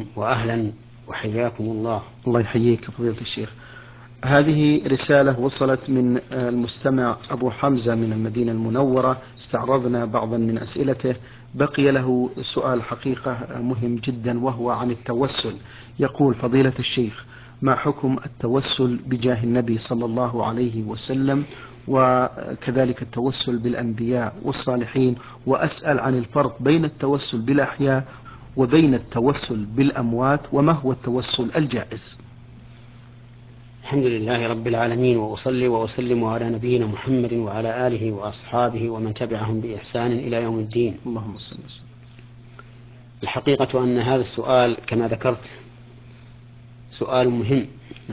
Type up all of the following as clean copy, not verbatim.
بكم وأهلا وحياكم الله. الله يحييك فضيلة الشيخ. هذه رسالة وصلت من المستمع أبو حمزة من المدينة المنورة، استعرضنا بعضا من أسئلته، بقي له سؤال حقيقة مهم جدا وهو عن التوسل. يقول: فضيلة الشيخ، ما حكم التوسل بجاه النبي صلى الله عليه وسلم، وكذلك التوسل بالأنبياء والصالحين؟ وأسأل عن الفرق بين التوسل بالأحياء وبين التوسل بالأموات، وما هو التوسل الجائز؟ الحمد لله رب العالمين، وأصلي وأسلم على نبينا محمد وعلى آله وأصحابه ومن تبعهم بإحسان إلى يوم الدين. اللهم صل وسلم. الحقيقة أن هذا السؤال كما ذكرت سؤال مهم،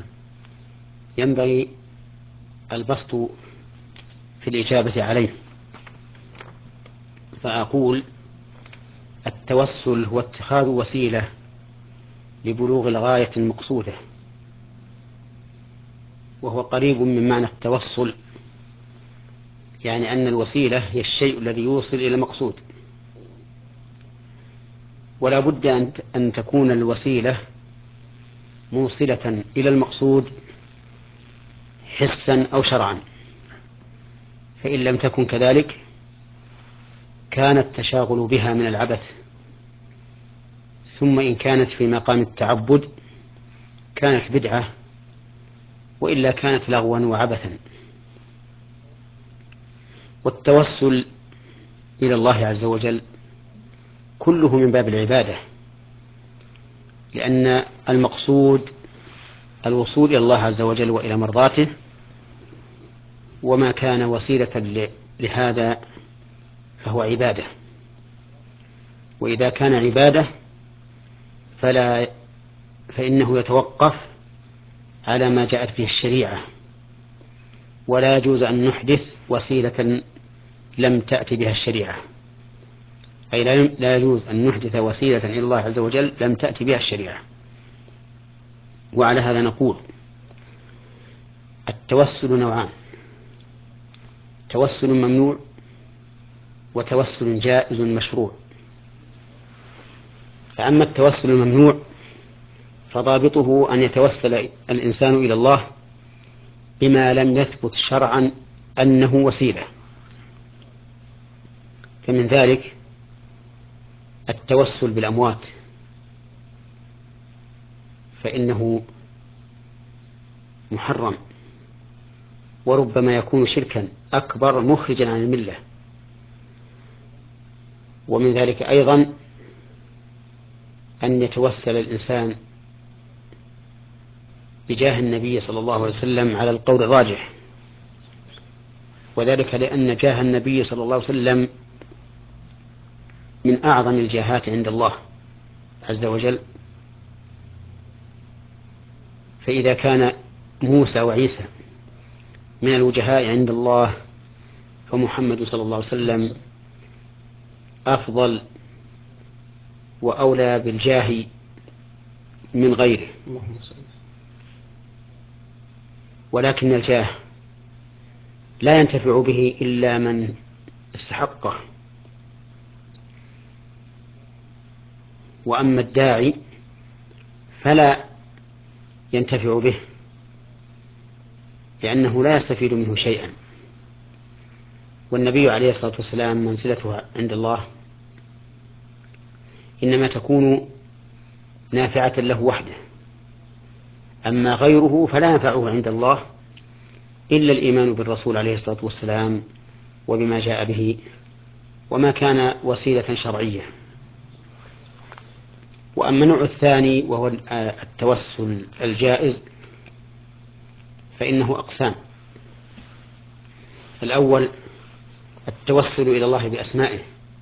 ينبغي البسط في الإجابة عليه. فأقول: التوسل هو اتخاذ وسيلة لبلوغ الغاية المقصودة، وهو قريب من معنى التوصل، يعني أن الوسيلة هي الشيء الذي يوصل إلى المقصود، ولا بد أن تكون الوسيلة موصلة إلى المقصود حسا أو شرعا، فإن لم تكن كذلك كان التشاغل بها من العبث، ثم إن كانت في مقام التعبد كانت بدعة، وإلا كانت لغوا وعبثا. والتوسل إلى الله عز وجل كله من باب العبادة، لأن المقصود الوصول إلى الله عز وجل وإلى مرضاته، وما كان وسيلة لهذا فهو عبادة. وإذا كان عبادة فإنه يتوقف على ما جاءت به الشريعة، ولا يجوز أن نحدث وسيلة لم تأتي بها الشريعة، أي لا يجوز أن نحدث وسيلة إلى الله عز وجل لم تأتي بها الشريعة. وعلى هذا نقول: التوسل نوعان: توسل ممنوع وتوسل جائز مشروع. فأما التوسل الممنوع فضابطه أن يتوسل الإنسان إلى الله بما لم يثبت شرعا أنه وسيلة، فمن ذلك التوسل بالأموات، فإنه محرم، وربما يكون شركا أكبر مخرجا عن الملة. ومن ذلك أيضا أن يتوسل الإنسان بجاه النبي صلى الله عليه وسلم على القول الراجح، وذلك لأن جاه النبي صلى الله عليه وسلم من أعظم الجاهات عند الله عز وجل. فإذا كان موسى وعيسى من الوجهاء عند الله، فمحمد صلى الله عليه وسلم أفضل وأولى بالجاه من غيره. ولكن الجاه لا ينتفع به إلا من استحقه، وأما الداعي فلا ينتفع به، لأنه لا يستفيد منه شيئا. والنبي عليه الصلاة والسلام منزلته عند الله إنما تكون نافعة له وحده، أما غيره فلا ينفعه عند الله إلا الإيمان بالرسول عليه الصلاة والسلام وبما جاء به، وما كان وسيلة شرعية. وأما النوع الثاني وهو التوسل الجائز فإنه أقسام: الأول التوسل إلى الله بأسمائه،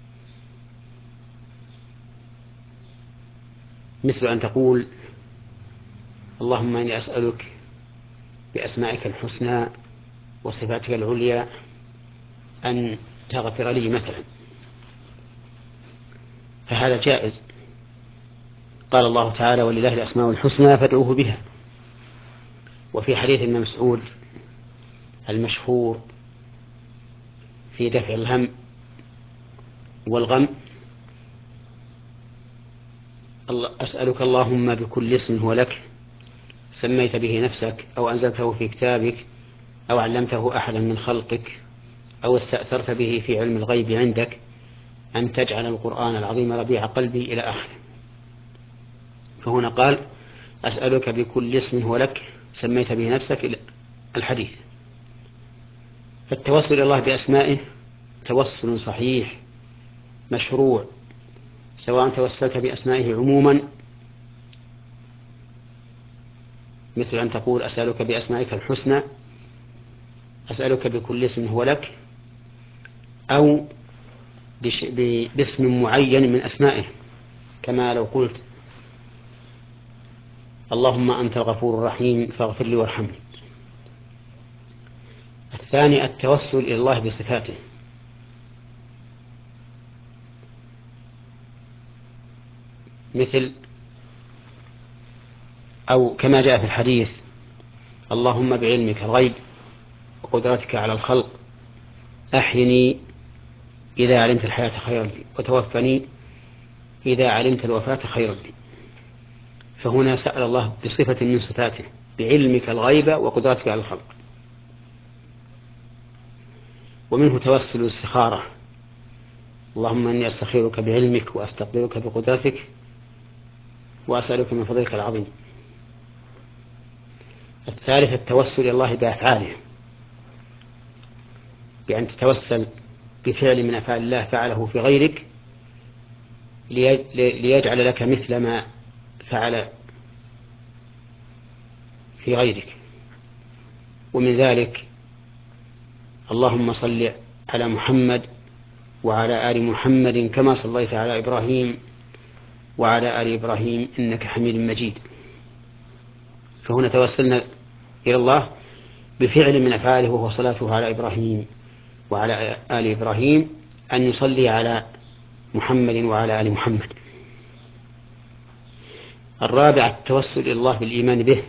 مثل أن تقول: اللهم إني أسألك بأسمائك الحسنى وصفاتك العليا أن تغفر لي مثلا، فهذا جائز. قال الله تعالى: ولله الأسماء الحسنى فادعوه بها. وفي حديث ابن مسعود المشهور في دفع الهم والغم أسألك اللهم بكل اسم هو لك سميت به نفسك أو أنزلته في كتابك أو علمته أحدا من خلقك أو استأثرت به في علم الغيب عندك أن تجعل القرآن العظيم ربيع قلبي إلى آخره. فهنا قال أسألك بكل اسم هو لك سميت به نفسك إلى الحديث. فالتوسل إلى الله بأسمائه توسل صحيح مشروع، سواء توسلت بأسمائه عموما مثل أن تقول أسألك بأسمائك الحسنى، أسألك بكل اسم هو لك، أو باسم معين من أسمائه، كما لو قلت اللهم أنت الغفور الرحيم فاغفر لي وارحمني. الثاني التوسل إلى الله بصفاته، مثل أو كما جاء في الحديث اللهم بعلمك الغيب وقدرتك على الخلق أحيني إذا علمت الحياة خيرا لي وتوفني إذا علمت الوفاة خيرا لي. فهنا سأل الله بصفة من صفاته بعلمك الغيب وقدرتك على الخلق. ومنه توسل الاستخارة، اللهم إني أستخيرك بعلمك وأستقدرك بقدرتك وأسألك من فضلك العظيم. الثالث التوسل إلى الله بأفعاله، بأن تتوسل بفعل من أفعال الله فعله في غيرك ليجعل لك مثل ما فعل في غيرك. ومن ذلك اللهم صل على محمد وعلى آل محمد كما صليت على إبراهيم وعلى آل إبراهيم إنك حميد مجيد. فهنا توسلنا إلى الله بفعل من أفعاله وهو صلاته على إبراهيم وعلى آل إبراهيم أن يصلي على محمد وعلى آل محمد. الرابع التوسل إلى الله بالإيمان به،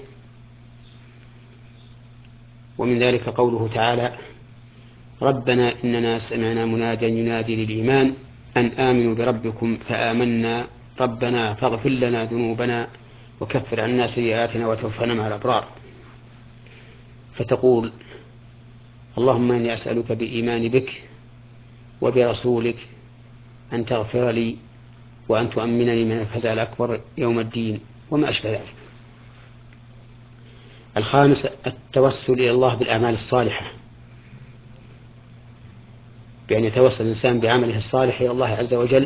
ومن ذلك قوله تعالى ربنا إننا سمعنا مناديا ينادي للإيمان أن آمنوا بربكم فآمنا ربنا فاغفر لنا ذنوبنا وكفر عنا سيئاتنا وتوفنا مع الأبرار. فتقول اللهم إني أسألك بإيماني بك وبرسولك أن تغفر لي وأن تؤمنني من الفزع الأكبر يوم الدين وما أشبه ذلك. الخامس التوسل إلى الله بالأعمال الصالحة، بأن يتوسل الإنسان بعمله الصالح إلى الله عز وجل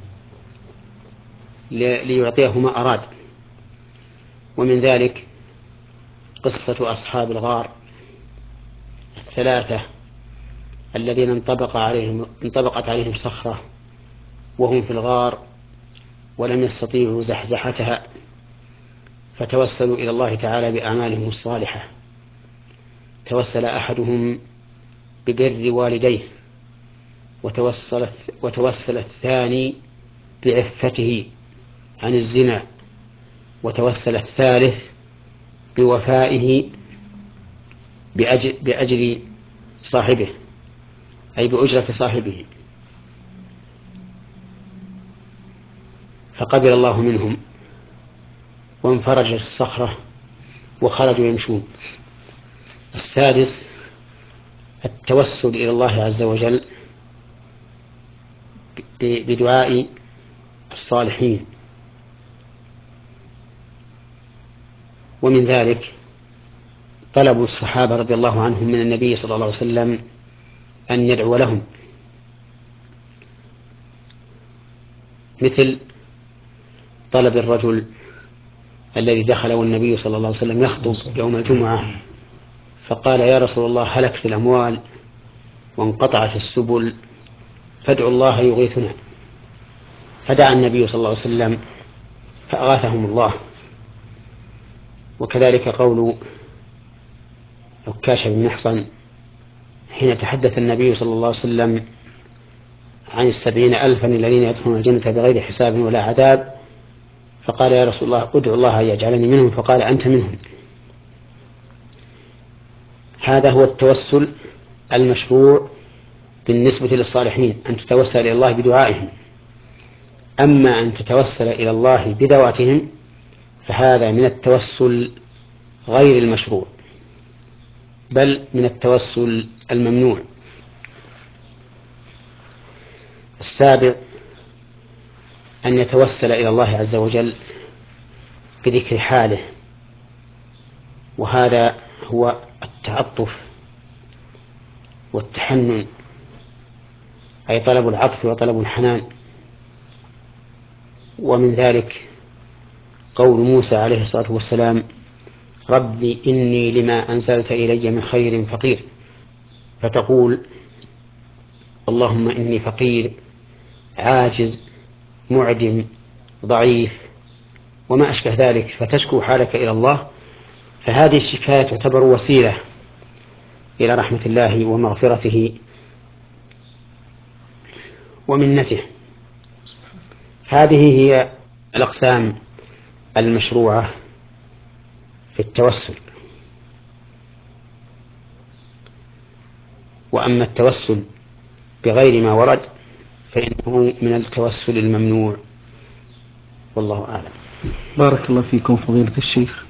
ليعطيه ما أراد. ومن ذلك قصة أصحاب الغار الثلاثة الذين انطبقت عليهم صخرة وهم في الغار ولم يستطيعوا زحزحتها، فتوسلوا إلى الله تعالى بأعمالهم الصالحة. توسل أحدهم ببر والديه، وتوسل الثاني بعفته عن الزنا، وتوسل الثالث بوفائه بأجر صاحبه أي بأجرة صاحبه، فقبل الله منهم وانفرجت الصخرة وخرجوا يمشون. السادس التوسل إلى الله عز وجل بدعاء الصالحين، ومن ذلك طلب الصحابة رضي الله عنهم من النبي صلى الله عليه وسلم أن يدعو لهم، مثل طلب الرجل الذي دخل والنبي صلى الله عليه وسلم يخطب يوم الجمعة فقال يا رسول الله هلكت الأموال وانقطعت السبل فادعوا الله يغيثنا، فدعا النبي صلى الله عليه وسلم فأغاثهم الله. وكذلك قول عكاشة بن محصن حين تحدث النبي صلى الله عليه وسلم عن 70,000 الذين يدخلون الجنة بغير حساب ولا عذاب، فقال يا رسول الله ادعو الله أن يجعلني منهم، فقال أنت منهم. هذا هو التوسل المشروع بالنسبة للصالحين، أن تتوسل إلى الله بدعائهم. أما أن تتوسل إلى الله بذواتهم فهذا من التوسل غير المشروع، بل من التوسل الممنوع. السابع أن يتوسل إلى الله عز وجل بذكر حاله، وهذا هو التعطف والتحنن، أي طلب العطف وطلب الحنان. ومن ذلك قول موسى عليه الصلاة والسلام: ربي إني لما أنزلت إلي من خير فقير، فتقول: اللهم إني فقير عاجز معدم ضعيف وما أشبه ذلك، فتشكو حالك إلى الله. فهذه الشكاية تعتبر وسيلة إلى رحمة الله ومغفرته ومنته. هذه هي الأقسام المشروعة في التوسل. وأما التوسل بغير ما ورد فإنه من التوسل الممنوع، والله أعلم. بارك الله فيكم فضيلة الشيخ.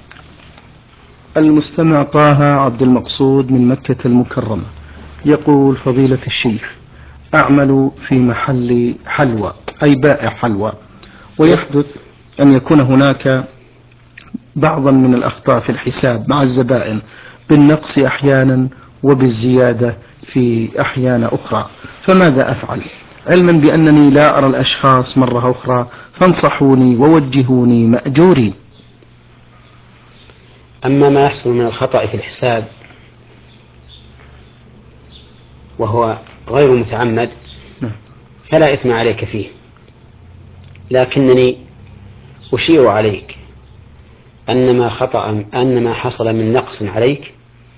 المستمع طه عبد المقصود من مكة المكرمة يقول: فضيلة الشيخ، أعمل في محل حلوى، أي بائع حلوى، ويحدث أن يكون هناك بعضا من الأخطاء في الحساب مع الزبائن، بالنقص أحيانا وبالزيادة في أحيان أخرى، فماذا أفعل؟ علما بأنني لا أرى الأشخاص مرة أخرى، فانصحوني ووجهوني مأجورين. أما ما يحصل من الخطأ في الحساب وهو غير متعمد فلا إثم عليك فيه، لكنني أشير عليك أن ما حصل من نقص عليك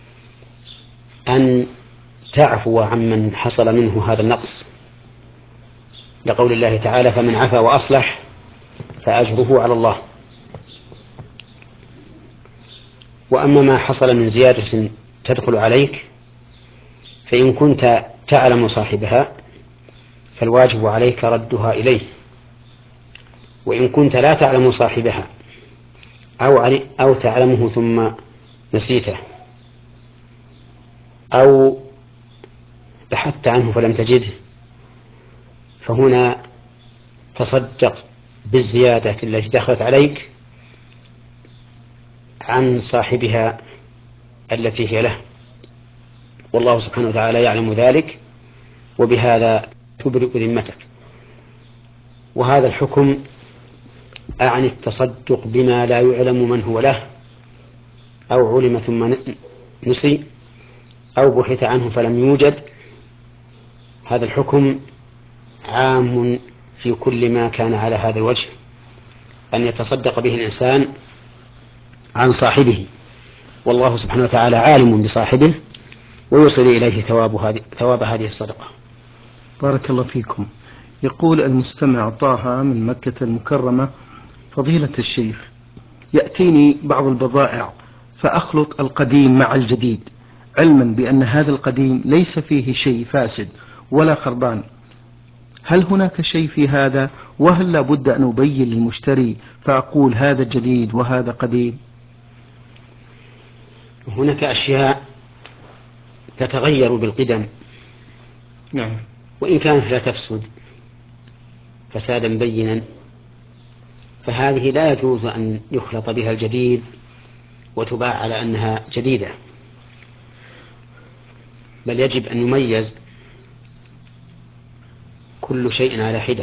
أن تعفو عمن حصل منه هذا النقص، لقول الله تعالى: فمن عفا وأصلح فأجره على الله. وأما ما حصل من زيادة تدخل عليك فإن كنت تعلم صاحبها فالواجب عليك ردها إليه، وإن كنت لا تعلم صاحبها أو تعلمه ثم نسيته أو بحثت عنه فلم تجده، فهنا تصدق بالزيادة التي دخلت عليك عن صاحبها التي هي له، والله سبحانه وتعالى يعلم ذلك، وبهذا تبرئ ذمتك. وهذا الحكم عن التصدق بما لا يعلم من هو له، أو علم ثم نسي، أو بحث عنه فلم يوجد. هذا الحكم عام في كل ما كان على هذا الوجه، أن يتصدق به الإنسان عن صاحبه، والله سبحانه وتعالى عالم بصاحبه ويوصل إليه ثواب هذه الصدقة. بارك الله فيكم. يقول المستمع طه من مكة المكرمة: فضيلة الشيخ، يأتيني بعض البضائع فأخلط القديم مع الجديد، علما بأن هذا القديم ليس فيه شيء فاسد ولا خربان، هل هناك شيء في هذا؟ وهل لا بد أن أبين للمشتري فأقول هذا جديد وهذا قديم؟ هناك أشياء تتغير بالقدم، نعم، وإن كانت لا تفسد فسادا بينا، فهذه لا يجوز أن يخلط بها الجديد وتباع على أنها جديدة، بل يجب أن يميز كل شيء على حدة،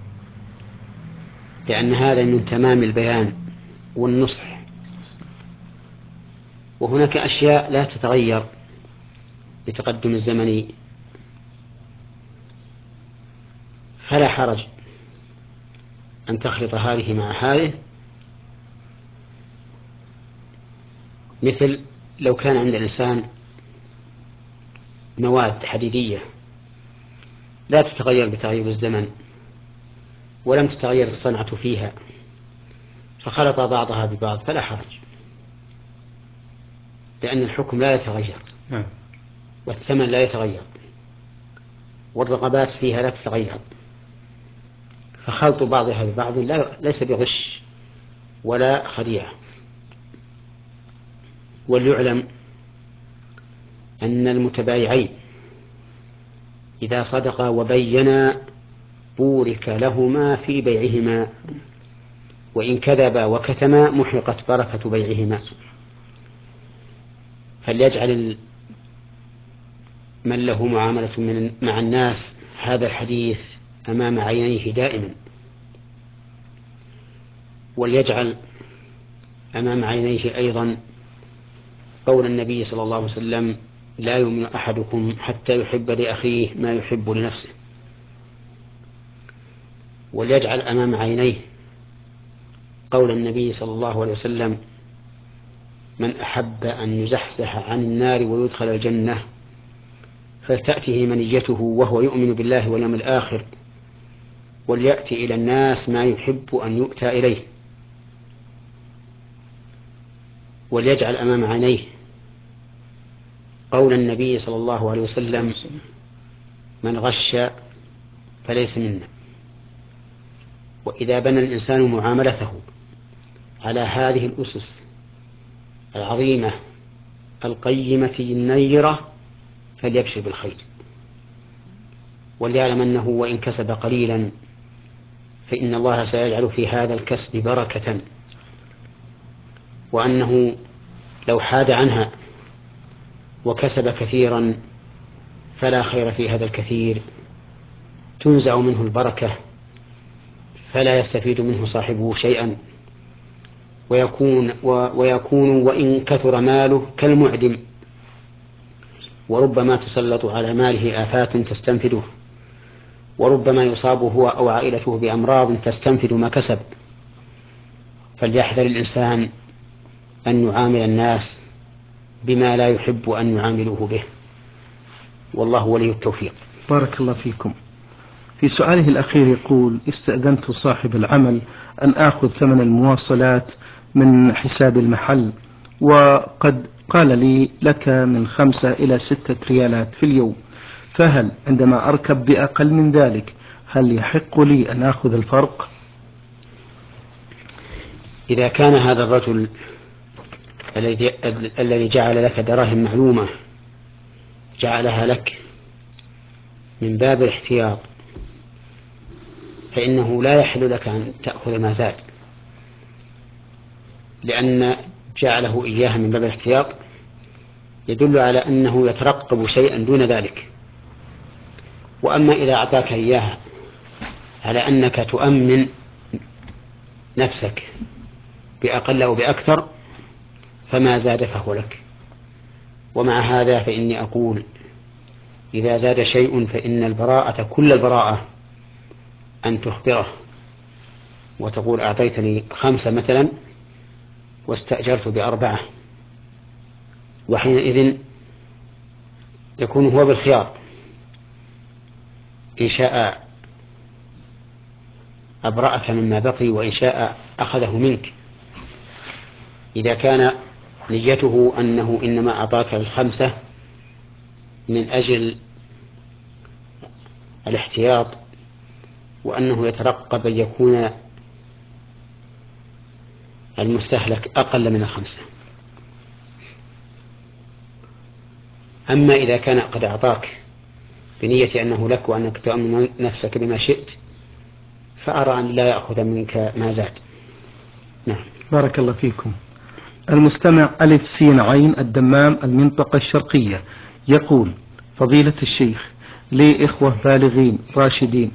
لأن هذا من تمام البيان والنصح. وهناك أشياء لا تتغير بتقدم الزمن، فلا حرج أن تخلط هذه مع هذه، مثل لو كان عند الإنسان مواد حديدية لا تتغير بتغير الزمن ولم تتغير الصنعة فيها، فخلط بعضها ببعض فلا حرج، لأن الحكم لا يتغير والثمن لا يتغير والرغبات فيها لا تتغير، فخلط بعضها ببعض ليس بغش ولا خديعة. وليعلم أن المتبايعين إذا صدقا وبينا بورك لهما في بيعهما، وإن كذبا وكتما محقت بركة بيعهما. فليجعل من له معاملة مع الناس هذا الحديث أمام عينيه دائما، وليجعل أمام عينيه أيضا قول النبي صلى الله عليه وسلم: لا يؤمن أحدكم حتى يحب لأخيه ما يحب لنفسه. وليجعل أمام عينيه قول النبي صلى الله عليه وسلم: من أحب أن يزحزح عن النار ويدخل الجنة فلتأته منيته وهو يؤمن بالله واليوم الآخر وليأتي إلى الناس ما يحب أن يؤتى إليه. وليجعل أمام عينيه قول النبي صلى الله عليه وسلم: من غش فليس منا. وإذا بنى الإنسان معاملته على هذه الأسس العظيمة القيمة النيرة فليبشر بالخير، وليعلم أنه وإن كسب قليلا فإن الله سيجعل في هذا الكسب بركة، وأنه لو حاد عنها وكسب كثيرا فلا خير في هذا الكثير، تنزع منه البركة فلا يستفيد منه صاحبه شيئا، ويكون وإن كثر ماله كالمعدم، وربما تسلط على ماله آفات تستنفده، وربما يصاب هو أو عائلته بأمراض تستنفد ما كسب. فليحذر الإنسان أن يعامل الناس بما لا يحب أن يعاملوه به، والله ولي التوفيق. بارك الله فيكم. في سؤاله الأخير يقول: استأذنت صاحب العمل أن آخذ ثمن المواصلات من حساب المحل، وقد قال لي لك من 5 إلى 6 ريالات في اليوم، فهل عندما أركب بأقل من ذلك هل يحق لي أن آخذ الفرق؟ إذا كان هذا الرجل الذي جعل لك دراهم معلومة جعلها لك من باب الاحتياط، فإنه لا يحل لك أن تأخذ ما زاد، لأن جعله إياها من باب الاحتياط يدل على أنه يترقب شيئا دون ذلك. وأما إذا أعطاك إياها على أنك تؤمن نفسك بأقل أو بأكثر فما زاد فهو لك. ومع هذا فإني أقول: إذا زاد شيء فإن البراءة كل البراءة أن تخبره وتقول: أعطيتني 5 مثلا واستأجرت ب4، وحينئذ يكون هو بالخيار، إن شاء أبرأك مما بقي وإن شاء أخذه منك. إذا كان نيته أنه إنما أعطاك 5 من أجل الاحتياط، وأنه يترقب أن يكون المستهلك أقل من 5. أما إذا كان قد أعطاك بنية أنه لك وأنك تؤمن نفسك بما شئت، فأرى أن لا يأخذ منك ما زاد. نعم. بارك الله فيكم. المستمع ألف سين عين الدمام المنطقة الشرقية يقول: فضيلة الشيخ، لي إخوة بالغين راشدين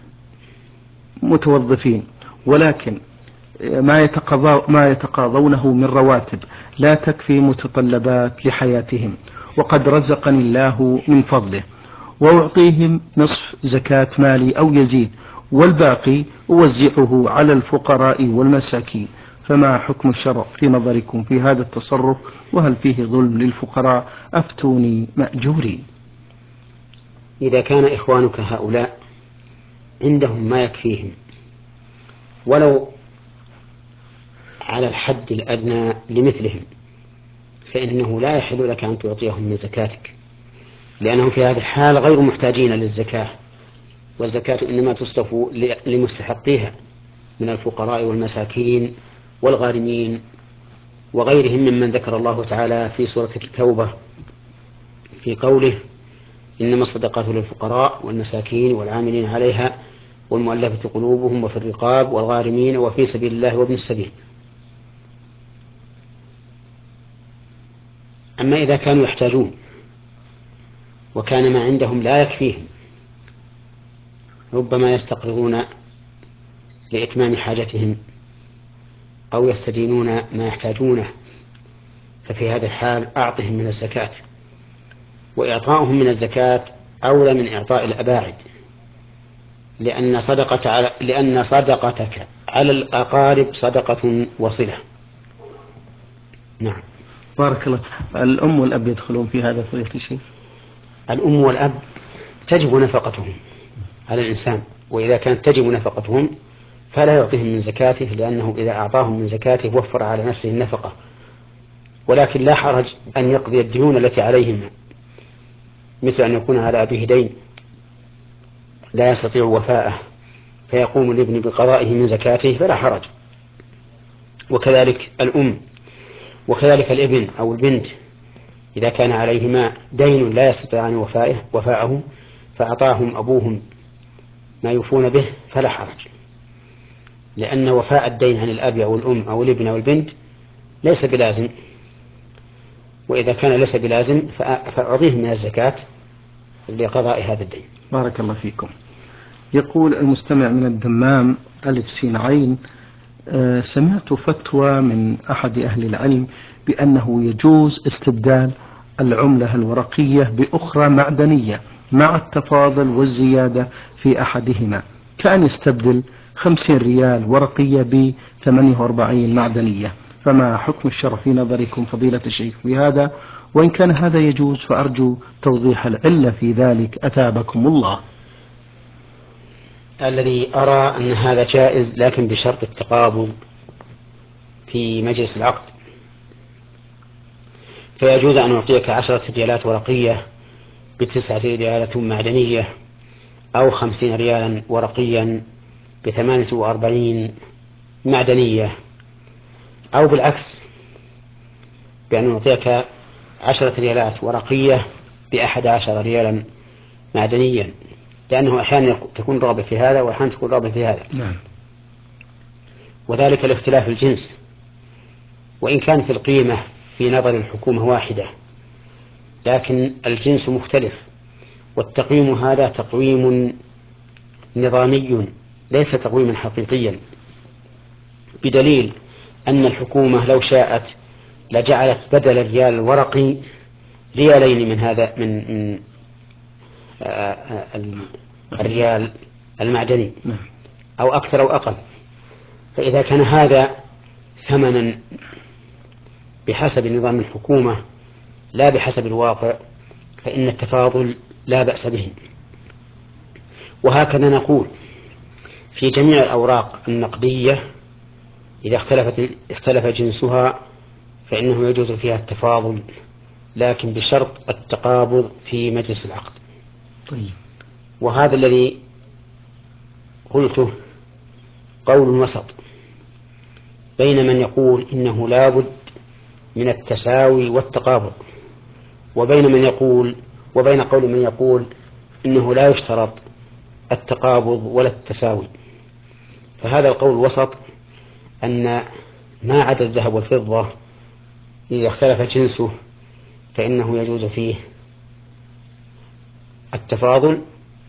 متوظفين، ولكن ما يتقاضونه من رواتب لا تكفي متطلبات لحياتهم، وقد رزقني الله من فضله، وأعطيهم نصف زكاة مالي أو يزيد، والباقي أوزعه على الفقراء والمساكين، فما حكم الشرع في نظركم في هذا التصرف؟ وهل فيه ظلم للفقراء؟ أفتوني مأجورين. إذا كان إخوانك هؤلاء عندهم ما يكفيهم ولو على الحد الأدنى لمثلهم، فإنه لا يحل لك أن تعطيهم من زكاتك، لأنهم في هذه الحال غير محتاجين للزكاة، والزكاة إنما تصرف لمستحقيها من الفقراء والمساكين والغارمين وغيرهم ممن ذكر الله تعالى في سورة التوبة في قوله إنما الصدقات للفقراء والمساكين والعاملين عليها والمؤلفة قلوبهم وفي الرقاب والغارمين وفي سبيل الله وابن السبيل. أما إذا كانوا يحتاجون وكان ما عندهم لا يكفيهم، ربما يستقرضون لإتمام حاجتهم أو يستدينون ما يحتاجونه، ففي هذا الحال أعطهم من الزكاة، وإعطاؤهم من الزكاة أولى من إعطاء الأباعد، لأن صدقتك على الأقارب صدقة وصلة. نعم. بارك الله. الأم والأب يدخلون في هذا فضيلة الشيخ؟ الأم والأب تجب نفقتهم على الإنسان، وإذا كانت تجب نفقتهم فلا يعطيهم من زكاته، لأنه إذا أعطاهم من زكاته وفر على نفسه النفقة. ولكن لا حرج أن يقضي الديون التي عليهم، مثل أن يكون على أبيه دين لا يستطيع وفاءه فيقوم الابن بقضائه من زكاته فلا حرج، وكذلك الأم، وكذلك الابن أو البنت إذا كان عليهما دين لا يستطيعان وفاءه فأعطاهم أبوهم ما يوفون به فلا حرج، لأن وفاء الدين عن الأب أو الأم أو الابن أو البنت ليس بلازم، وإذا كان ليس بلازم فأعطيهم من الزكاة لقضاء هذا الدين. بارك الله فيكم. يقول المستمع من الدمام ألف سين عين: سمعت فتوى من أحد أهل العلم بأنه يجوز استبدال العملة الورقية بأخرى معدنية مع التفاضل والزيادة في أحدهما، كأن يستبدل 50 ريال ورقية ب 48 معدنية، فما حكم الشرع في نظركم فضيلة الشيخ بهذا؟ وإن كان هذا يجوز فأرجو توضيح العلة في ذلك أثابكم الله. الذي أرى أن هذا جائز، لكن بشرط التقابل في مجلس العقد، فيجوز أن أعطيك 10 ريالات ورقية ب9 ريالات معدنية، أو 50 ريالا ورقيا ب48 معدنية، أو بالعكس بأن أعطيك 10 ريالات ورقية ب11 ريالا معدنيا، لأنه أحيانا تكون رغبة في هذا وأحيانا تكون رغبة في هذا. نعم. وذلك لاختلاف الجنس، وإن كان في القيمة في نظر الحكومة واحدة، لكن الجنس مختلف، والتقويم هذا تقويم نظامي ليس تقويما حقيقيا، بدليل أن الحكومة لو شاءت لجعلت بدل الريال الورقي ريالين من هذا من الريال المعدني، أو أكثر أو أقل. فإذا كان هذا ثمنا بحسب نظام الحكومة لا بحسب الواقع، فإن التفاضل لا بأس به. وهكذا نقول في جميع الأوراق النقدية إذا اختلف جنسها فإنه يجوز فيها التفاضل، لكن بشرط التقابض في مجلس العقد. طيب. وهذا الذي قلته قول وسط بين من يقول إنه لا بد من التساوي والتقابض، وبين قول من يقول إنه لا يشترط التقابض ولا التساوي. فهذا القول الوسط أن ما عدا الذهب والفضة إذا اختلف جنسه فإنه يجوز فيه التفاضل،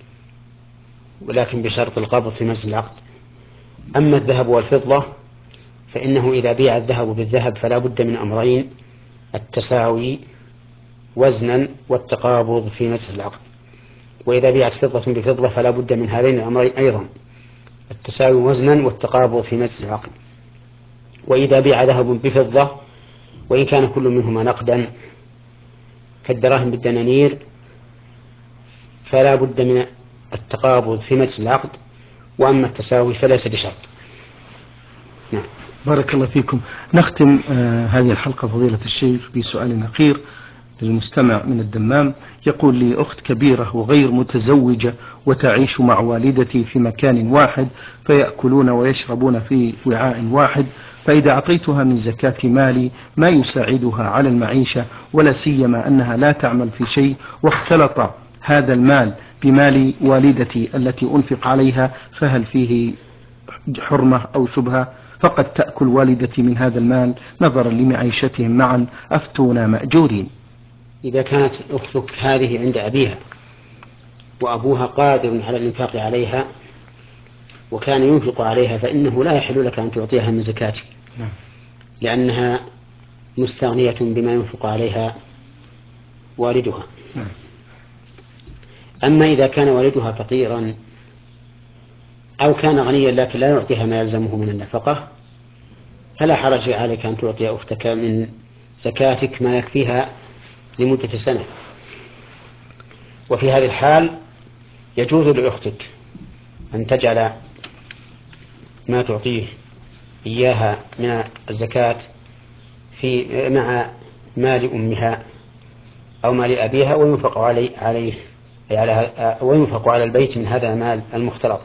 ولكن بشرط القبض في مجلس العقد. أما الذهب والفضة فإنه إذا بيع الذهب بالذهب فلا بد من أمرين: التساوي وزنا والتقابض في مجلس العقد. وإذا بيعت فضة بفضة فلا بد من هذين الأمرين أيضا: التساوي وزنا والتقابض في مجلس العقد. وإذا بيع ذهب بفضة وإن كان كل منهما نقدا كالدراهم بالدنانير فلا بد من التقابض في مجلس العقد، وأما التساوي فليس بشرط. نعم. بارك الله فيكم. نختم هذه الحلقة فضيلة الشيخ بسؤال أخير: للمستمع من الدمام، يقول لي أخت كبيرة وغير متزوجة وتعيش مع والدتي في مكان واحد، فيأكلون ويشربون في وعاء واحد، فإذا أعطيتها من زكاة مالي ما يساعدها على المعيشة، ولا سيما أنها لا تعمل في شيء، واختلط هذا المال بمال والدتي التي أنفق عليها، فهل فيه حرمة أو شبهة؟ فقد تأكل والدتي من هذا المال نظرا لمعيشتهم معا، أفتونا مأجورين. إذا كانت أختك هذه عند أبيها وأبوها قادر على الإنفاق عليها وكان ينفق عليها، فإنه لا يحل لك أن تعطيها من زكاتك، لأنها مستغنية بما ينفق عليها والدها. أما إذا كان والدها فقيرا أو كان غنيا لكن لا يعطيها ما يلزمه من النفقة، فلا حرج عليك أن تعطي أختك من زكاتك ما يكفيها لمدة سنة. وفي هذه الحال يجوز لأختك أن تجعل ما تعطيه إياها من الزكاة مع مال أمها أو مال أبيها، وينفق عليه وينفق على البيت من هذا المال المختلط.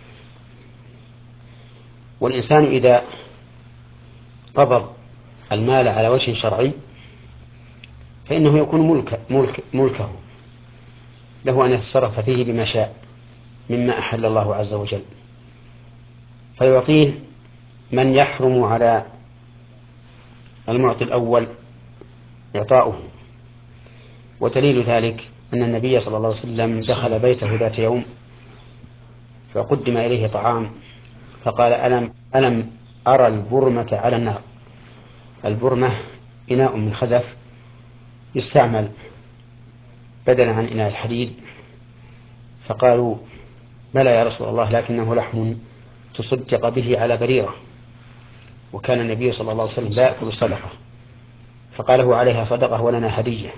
والإنسان إذا قبض المال على وجه شرعي فإنه يكون ملكه، له أن يتصرف فيه بما شاء مما أحل الله عز وجل، فيعطيه من يحرم على المعطي الأول إعطاؤه. ودليل ذلك أن النبي صلى الله عليه وسلم دخل بيته ذات يوم فقدم إليه طعام فقال: ألم أرى البرمة على النار. البرمة إناء من خزف يستعمل بدلا عن إناء الحديد. فقالوا: بلى يا رسول الله، لكنه لحم تصدق به على بريرة، وكان النبي صلى الله عليه وسلم لا يأكل الصدقة. فقال: هو عليها صدقة ولنا هدية.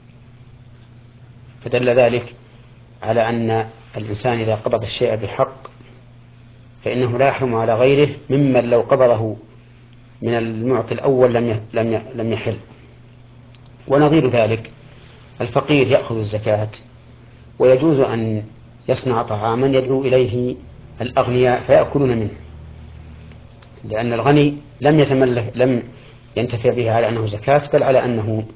فدل ذلك على أن الإنسان إذا قبض الشيء بحق فإنه لا يحرم على غيره ممن لو قبضه من المعطي الأول لم يحل. ونظير ذلك الفقير يأخذ الزكاة، ويجوز أن يصنع طعاما يدعو إليه الأغنياء فيأكلون منه، لأن الغني لم ينتفع به على أنه زكاة، بل على أنه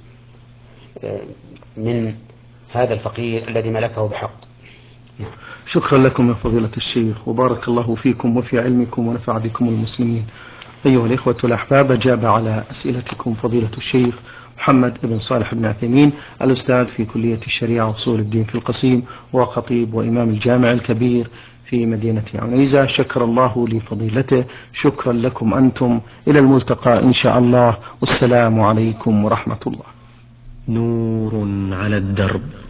من هذا الفقير الذي ملكه بحق. شكرا لكم يا فضيلة الشيخ، وبارك الله فيكم وفي علمكم ونفع بكم المسلمين. أيها الإخوة الأحباب، أجاب على أسئلتكم فضيلة الشيخ محمد بن صالح بن عثيمين، الأستاذ في كلية الشريعة وأصول الدين في القصيم، وخطيب وإمام الجامع الكبير في مدينة عنيزة. شكر الله لفضيلته. شكرا لكم أنتم. إلى الملتقى إن شاء الله، والسلام عليكم ورحمة الله. نور على الدرب.